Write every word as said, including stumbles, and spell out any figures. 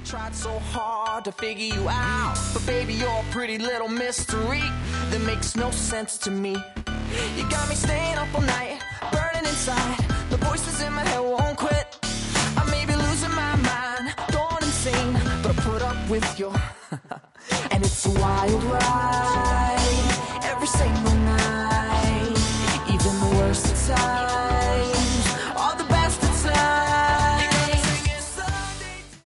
tried so hard to figure you out, but baby, you're a pretty little mystery that makes no sense to me. You got me staying up all night, burning inside. The voices in my head won't quit. I may be losing my mind, going insane, but I put up with you. And it's a wild ride every single night.